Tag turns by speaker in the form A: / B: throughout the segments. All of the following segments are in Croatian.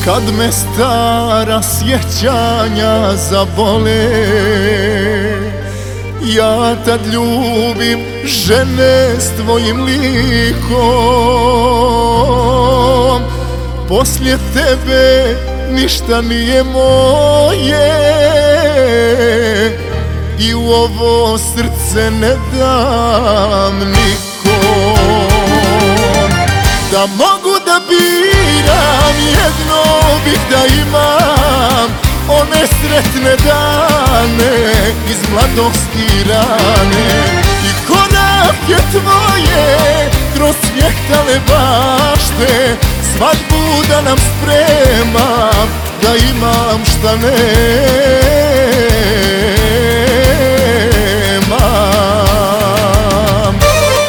A: Kad me stara sjećanja zabole, ja tad ljubim žene s tvojim likom. Poslije tebe ništa nije moje i u ovo srce ne dam nikom. Da mogu da biram, jedno bih da imam, one sretne dane iz mladosti rane. I korake tvoje kroz svijehtale bašte, svadbu da nam spremam, da imam šta nemam.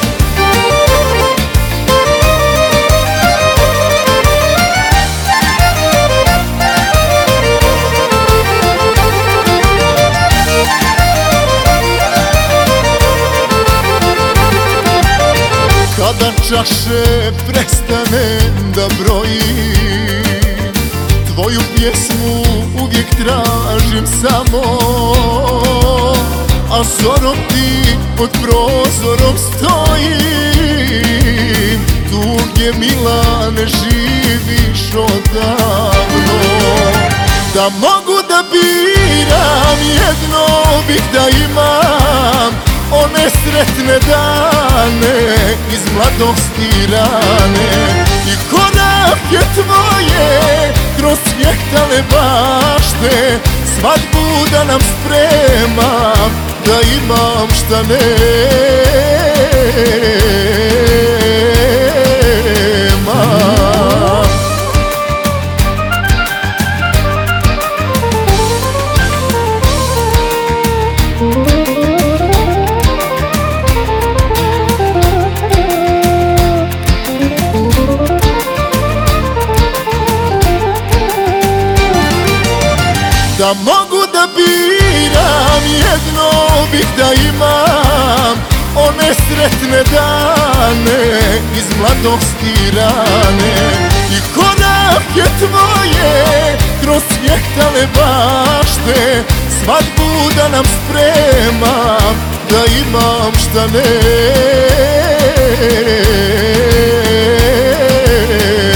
A: Kada čaše prestanem da brojim, tvoju pjesmu uvijek tražim samo, a zorom ti pod prozorom stojim. Tu gdje mila ne živiš odavno. Da mogu da biram, jedno bih da imam, one sretne dane iz mladosti rane. I korake tvoje kroz svijehtale bašte, svadbu da nam spremam, da imam šta nemam. Da mogu da biram, jedno bih da imam, one sretne dane iz mladosti rane. I korake tvoje kroz svijehtale bašte, svadbu da nam spremam, da imam šta nemam.